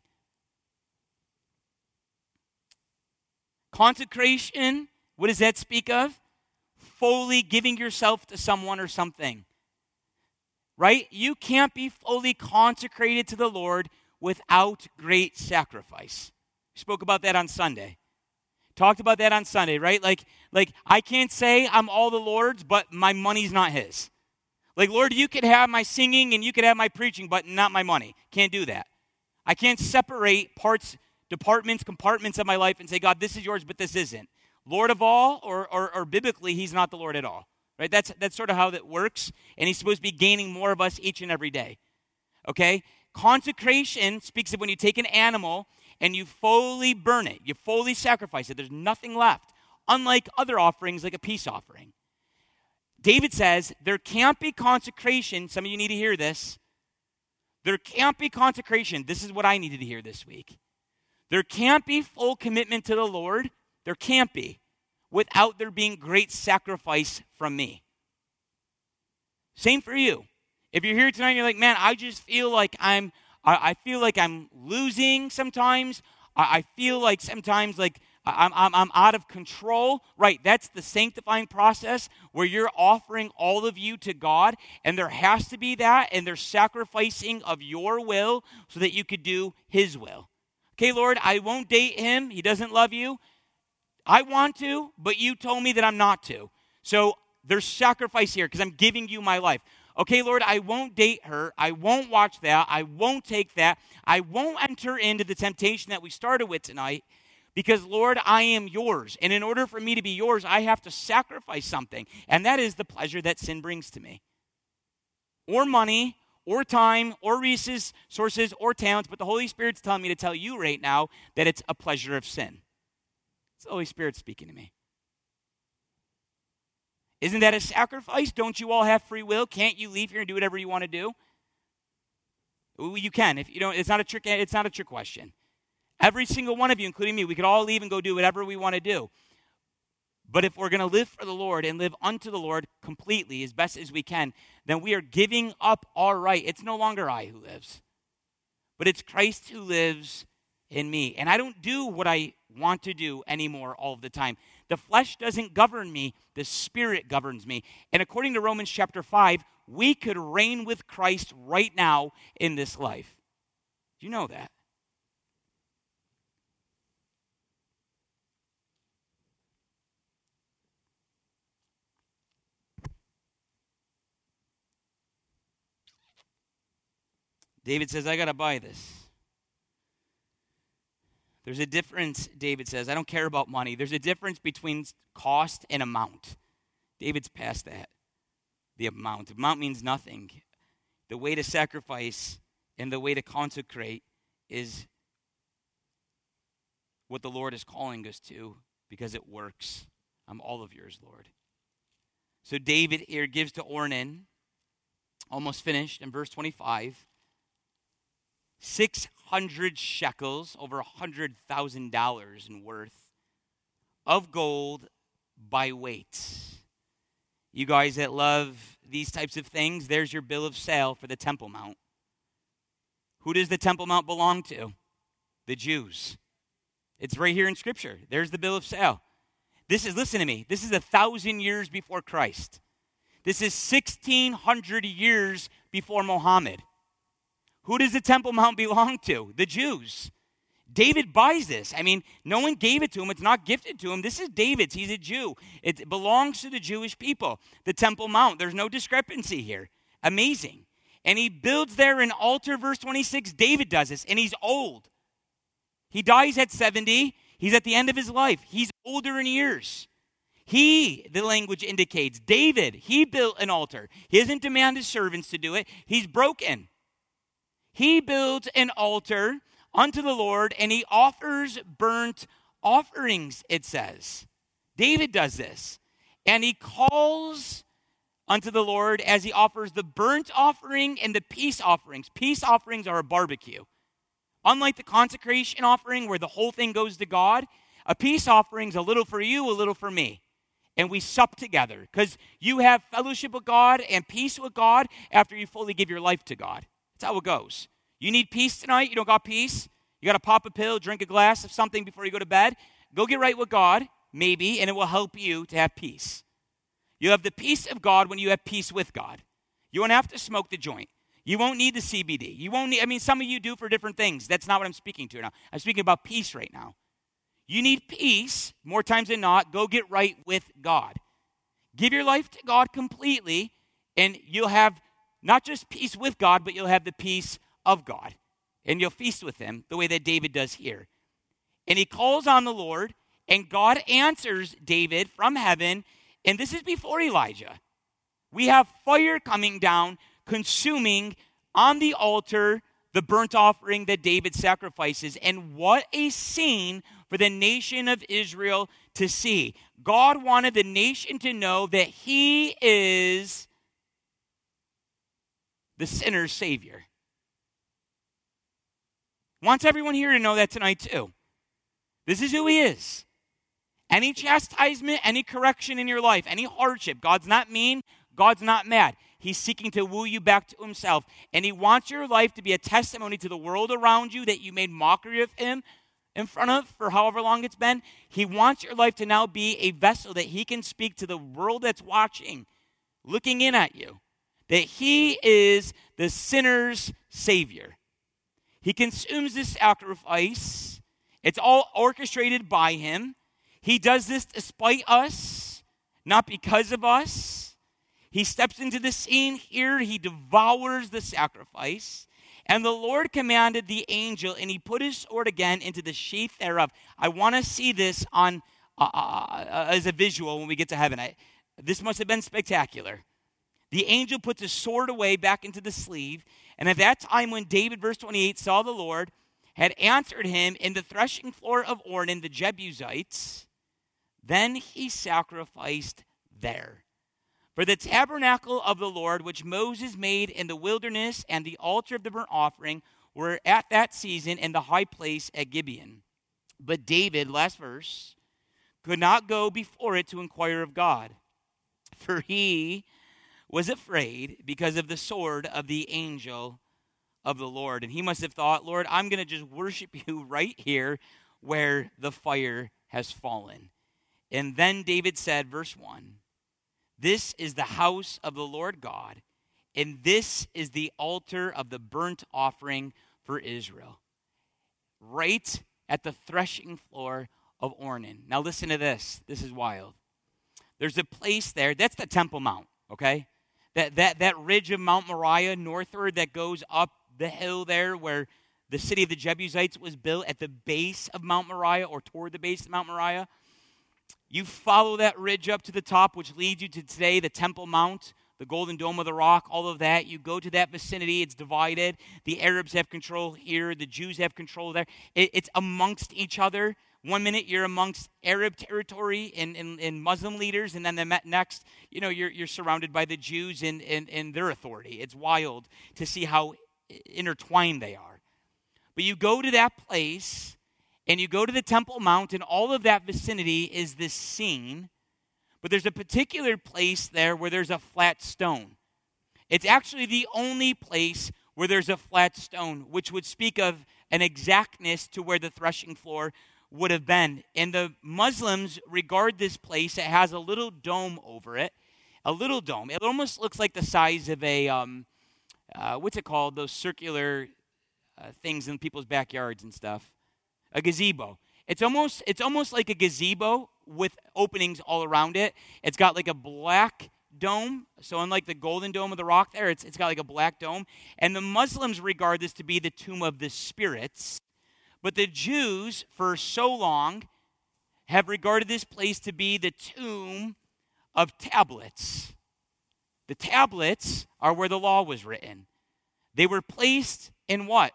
Consecration, what does that speak of? Fully giving yourself to someone or something. Right? You can't be fully consecrated to the Lord without great sacrifice. We spoke about that on Sunday. Talked about that on Sunday, right? Like I can't say I'm all the Lord's, but my money's not his. Like, Lord, you could have my singing and you could have my preaching, but not my money. Can't do that. I can't separate parts, departments, compartments of my life and say, God, this is yours, but this isn't. Lord of all, or biblically, he's not the Lord at all. Right? That's sort of how that works, and he's supposed to be gaining more of us each and every day. Okay? Consecration speaks of when you take an animal and you fully burn it, you fully sacrifice it. There's nothing left, unlike other offerings like a peace offering. David says there can't be consecration. Some of you need to hear this. There can't be consecration. This is what I needed to hear this week. There can't be full commitment to the Lord. There can't be without there being great sacrifice from me. Same for you. If you're here tonight and you're like, man, I just feel like I feel like I'm losing sometimes. I feel like sometimes like I'm out of control. Right, that's the sanctifying process where you're offering all of you to God, and there has to be that, and there's sacrificing of your will so that you could do his will. Okay, Lord, I won't date him. He doesn't love you. I want to, but you told me that I'm not to. So there's sacrifice here because I'm giving you my life. Okay, Lord, I won't date her. I won't watch that. I won't take that. I won't enter into the temptation that we started with tonight because, Lord, I am yours. And in order for me to be yours, I have to sacrifice something. And that is the pleasure that sin brings to me. Or money, or time, or resources, or talents. But the Holy Spirit's telling me to tell you right now that it's a pleasure of sin. It's the Holy Spirit speaking to me. Isn't that a sacrifice? Don't you all have free will? Can't you leave here and do whatever you want to do? You can. If you don't, it's not a trick question. Every single one of you, including me, we could all leave and go do whatever we want to do. But if we're going to live for the Lord and live unto the Lord completely as best as we can, then we are giving up our right. It's no longer I who lives, but it's Christ who lives in me. And I don't do what I want to do anymore all of the time. The flesh doesn't govern me. The Spirit governs me. And according to Romans chapter 5, we could reign with Christ right now in this life. Do you know that? David says, I got to buy this. There's a difference, David says. I don't care about money. There's a difference between cost and amount. David's past that. The amount. Amount means nothing. The way to sacrifice and the way to consecrate is what the Lord is calling us to because it works. I'm all of yours, Lord. So David here gives to Ornan, almost finished in verse 25, 600 shekels, over $100,000 in worth, of gold by weight. You guys that love these types of things, there's your bill of sale for the Temple Mount. Who does the Temple Mount belong to? The Jews. It's right here in Scripture. There's the bill of sale. This is, listen to me, this is 1,000 years before Christ. This is 1,600 years before Muhammad. Who does the Temple Mount belong to? The Jews. David buys this. I mean, no one gave it to him. It's not gifted to him. This is David's. He's a Jew. It belongs to the Jewish people. The Temple Mount. There's no discrepancy here. Amazing. And he builds there an altar, verse 26. David does this, and he's old. He dies at 70. He's at the end of his life. He's older in years. The language indicates, David, he built an altar. He doesn't demand his servants to do it. He's broken. He builds an altar unto the Lord, and he offers burnt offerings, it says. David does this. And he calls unto the Lord as he offers the burnt offering and the peace offerings. Peace offerings are a barbecue. Unlike the consecration offering where the whole thing goes to God, a peace offering is a little for you, a little for me. And we sup together because you have fellowship with God and peace with God after you fully give your life to God. That's how it goes. You need peace tonight? You don't got peace? You got to pop a pill, drink a glass of something before you go to bed? Go get right with God, maybe, and it will help you to have peace. You have the peace of God when you have peace with God. You won't have to smoke the joint. You won't need the CBD. You won't need, some of you do for different things. That's not what I'm speaking to now. I'm speaking about peace right now. You need peace, more times than not. Go get right with God. Give your life to God completely, and you'll have not just peace with God, but you'll have the peace of God. And you'll feast with him the way that David does here. And he calls on the Lord, and God answers David from heaven. And this is before Elijah. We have fire coming down, consuming on the altar the burnt offering that David sacrifices. And what a scene for the nation of Israel to see. God wanted the nation to know that he is the sinner's Savior. Wants everyone here to know that tonight too. This is who he is. Any chastisement, any correction in your life, any hardship, God's not mean, God's not mad. He's seeking to woo you back to himself. And he wants your life to be a testimony to the world around you that you made mockery of him in front of for however long it's been. He wants your life to now be a vessel that he can speak to the world that's watching, looking in at you, that he is the sinner's Savior. He consumes this sacrifice. It's all orchestrated by him. He does this despite us, not because of us. He steps into the scene here. He devours the sacrifice. And the Lord commanded the angel, and he put his sword again into the sheath thereof. I want to see this on as a visual when we get to heaven. This must have been spectacular. The angel puts his sword away back into the sleeve. And at that time when David, verse 28, saw the Lord had answered him in the threshing floor of Ornan, the Jebusites, then he sacrificed there. For the tabernacle of the Lord, which Moses made in the wilderness, and the altar of the burnt offering, were at that season in the high place at Gibeon. But David, last verse, could not go before it to inquire of God, for he was afraid because of the sword of the angel of the Lord. And he must have thought, Lord, I'm going to just worship you right here where the fire has fallen. And then David said, verse 1, this is the house of the Lord God, and this is the altar of the burnt offering for Israel, right at the threshing floor of Ornan. Now listen to this. This is wild. There's a place there. That's the Temple Mount, okay? That ridge of Mount Moriah northward that goes up the hill there where the city of the Jebusites was built at the base of Mount Moriah or toward the base of Mount Moriah. You follow that ridge up to the top, which leads you to today, the Temple Mount, the Golden Dome of the Rock, all of that. You go to that vicinity. It's divided. The Arabs have control here. The Jews have control there. It's amongst each other. 1 minute you're amongst Arab territory and Muslim leaders, and then the next, you're surrounded by the Jews and their authority. It's wild to see how intertwined they are. But you go to that place, and you go to the Temple Mount, and all of that vicinity is this scene. But there's a particular place there where there's a flat stone. It's actually the only place where there's a flat stone, which would speak of an exactness to where the threshing floor would have been. And the Muslims regard this place, it has a little dome over it, a little dome. It almost looks like the size of a, what's it called, those circular things in people's backyards and stuff. A gazebo. It's almost like a gazebo with openings all around it. It's got like a black dome. So unlike the Golden Dome of the Rock there, it's got like a black dome. And the Muslims regard this to be the tomb of the spirits. But the Jews, for so long, have regarded this place to be the tomb of tablets. The tablets are where the law was written. They were placed in what?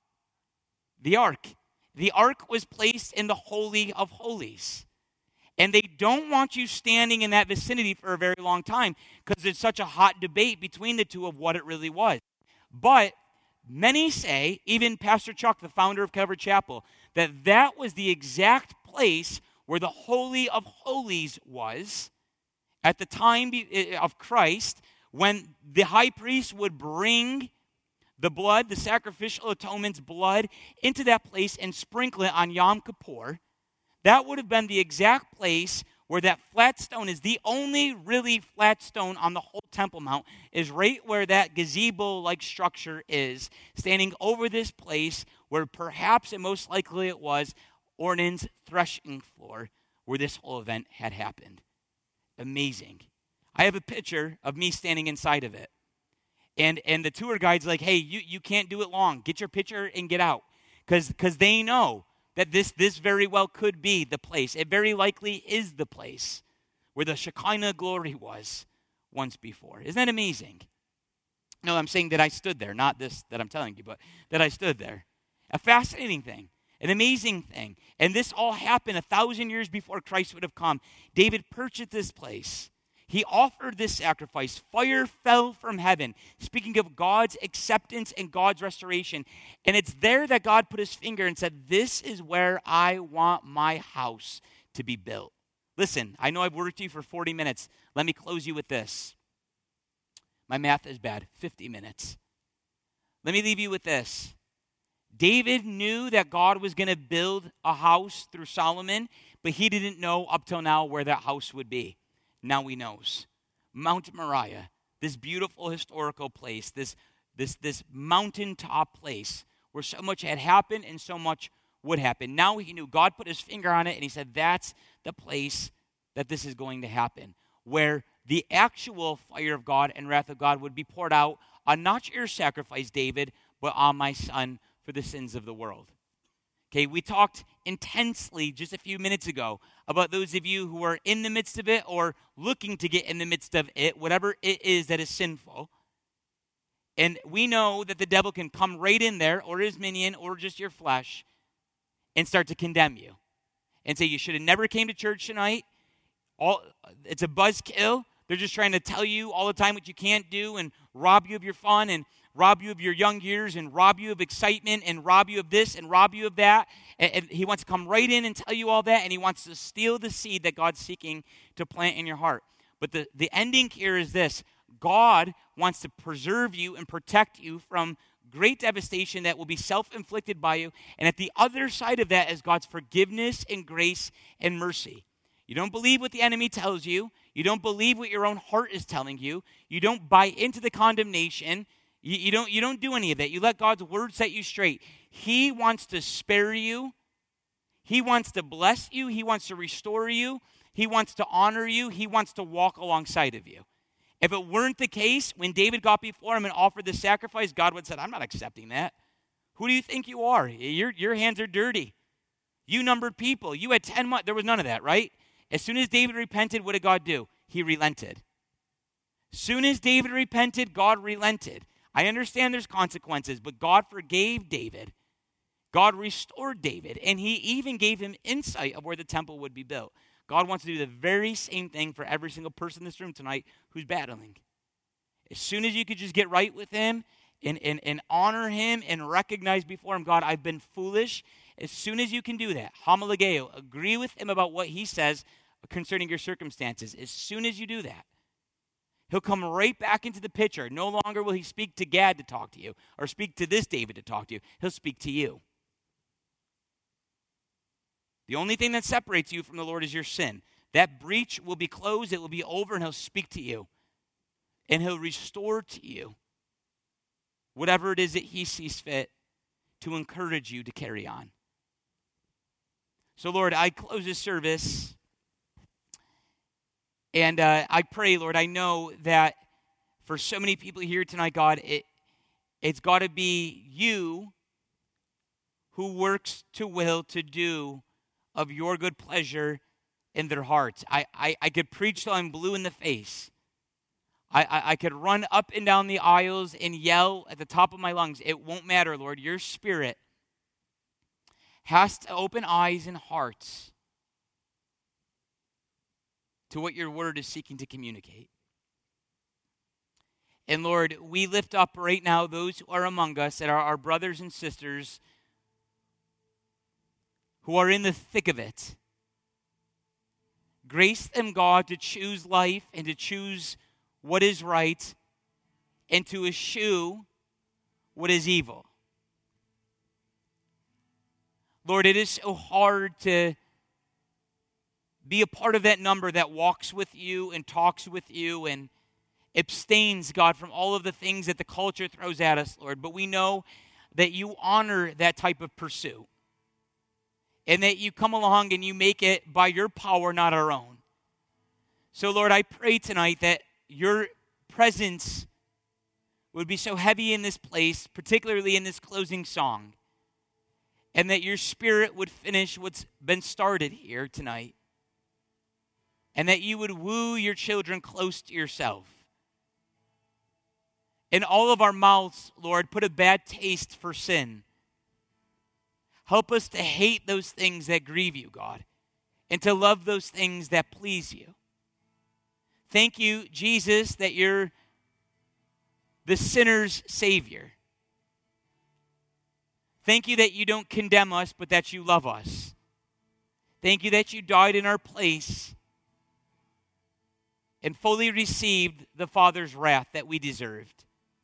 The ark. The ark was placed in the Holy of Holies. And they don't want you standing in that vicinity for a very long time because there's such a hot debate between the two of what it really was. But many say, even Pastor Chuck, the founder of Calvary Chapel, that was the exact place where the Holy of Holies was at the time of Christ, when the high priest would bring the blood, the sacrificial atonement's blood, into that place and sprinkle it on Yom Kippur. That would have been the exact place where that flat stone is. The only really flat stone on the whole Temple Mount is right where that gazebo-like structure is, standing over this place where perhaps and most likely it was Ornan's threshing floor where this whole event had happened. Amazing. I have a picture of me standing inside of it. And the tour guide's like, hey, you can't do it long. Get your picture and get out. Because they know that this very well could be the place. It very likely is the place where the Shekinah glory was once before. Isn't that amazing? No, I'm saying that I stood there, not this that I'm telling you, but that I stood there. A fascinating thing, an amazing thing. And this all happened 1,000 years before Christ would have come. David purchased this place. He offered this sacrifice. Fire fell from heaven, speaking of God's acceptance and God's restoration. And it's there that God put his finger and said, this is where I want my house to be built. Listen, I know I've worked you for 40 minutes. Let me close you with this. My math is bad. 50 minutes. Let me leave you with this. David knew that God was going to build a house through Solomon, but he didn't know up till now where that house would be. Now he knows. Mount Moriah, this beautiful historical place, this mountaintop place where so much had happened and so much would happen. Now he knew. God put his finger on it and he said, that's the place that this is going to happen, where the actual fire of God and wrath of God would be poured out on not your sacrifice, David, but on my son for the sins of the world. Okay, we talked intensely just a few minutes ago about those of you who are in the midst of it or looking to get in the midst of it, whatever it is that is sinful. And we know that the devil can come right in there, or his minion, or just your flesh, and start to condemn you and say you should have never came to church tonight. It's a buzzkill. They're just trying to tell you all the time what you can't do and rob you of your fun. And rob you of your young years and rob you of excitement and rob you of this and rob you of that. And he wants to come right in and tell you all that, and he wants to steal the seed that God's seeking to plant in your heart. But the ending here is this. God wants to preserve you and protect you from great devastation that will be self-inflicted by you. And at the other side of that is God's forgiveness and grace and mercy. You don't believe what the enemy tells you. You don't believe what your own heart is telling you. You don't buy into the condemnation. You don't do any of that. You let God's word set you straight. He wants to spare you. He wants to bless you. He wants to restore you. He wants to honor you. He wants to walk alongside of you. If it weren't the case, when David got before him and offered the sacrifice, God would have said, I'm not accepting that. Who do you think you are? Your hands are dirty. You numbered people. You had 10 months. There was none of that, right? As soon as David repented, what did God do? He relented. Soon as David repented, God relented. I understand there's consequences, but God forgave David. God restored David, and he even gave him insight of where the temple would be built. God wants to do the very same thing for every single person in this room tonight who's battling. As soon as you could just get right with him and honor him and recognize before him, God, I've been foolish. As soon as you can do that, homologeo, agree with him about what he says concerning your circumstances. As soon as you do that, he'll come right back into the picture. No longer will he speak to Gad to talk to you or speak to this David to talk to you. He'll speak to you. The only thing that separates you from the Lord is your sin. That breach will be closed. It will be over, and he'll speak to you. And he'll restore to you whatever it is that he sees fit to encourage you to carry on. So, Lord, I close this service. And I pray, Lord, I know that for so many people here tonight, God, it's got to be you who works to will to do of your good pleasure in their hearts. I could preach till I'm blue in the face. I could run up and down the aisles and yell at the top of my lungs. It won't matter, Lord. Your Spirit has to open eyes and hearts to what your word is seeking to communicate. And Lord, we lift up right now those who are among us that are our brothers and sisters who are in the thick of it. Grace them, God, to choose life and to choose what is right and to eschew what is evil. Lord, it is so hard to be a part of that number that walks with you and talks with you and abstains, God, from all of the things that the culture throws at us, Lord. But we know that you honor that type of pursuit and that you come along and you make it by your power, not our own. So, Lord, I pray tonight that your presence would be so heavy in this place, particularly in this closing song, and that your Spirit would finish what's been started here tonight. And that you would woo your children close to yourself. In all of our mouths, Lord, put a bad taste for sin. Help us to hate those things that grieve you, God, and to love those things that please you. Thank you, Jesus, that you're the sinner's Savior. Thank you that you don't condemn us, but that you love us. Thank you that you died in our place and fully received the Father's wrath that we deserved.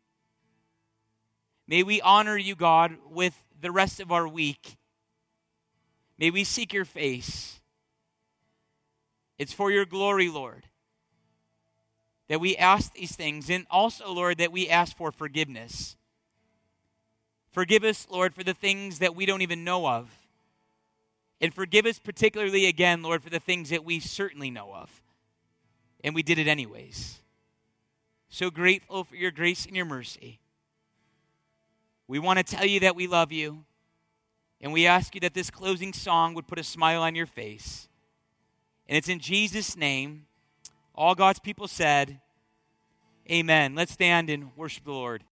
May we honor you, God, with the rest of our week. May we seek your face. It's for your glory, Lord, that we ask these things. And also, Lord, that we ask for forgiveness. Forgive us, Lord, for the things that we don't even know of. And forgive us particularly, again, Lord, for the things that we certainly know of. And we did it anyways. So grateful for your grace and your mercy. We want to tell you that we love you. And we ask you that this closing song would put a smile on your face. And it's in Jesus' name. All God's people said, amen. Let's stand and worship the Lord.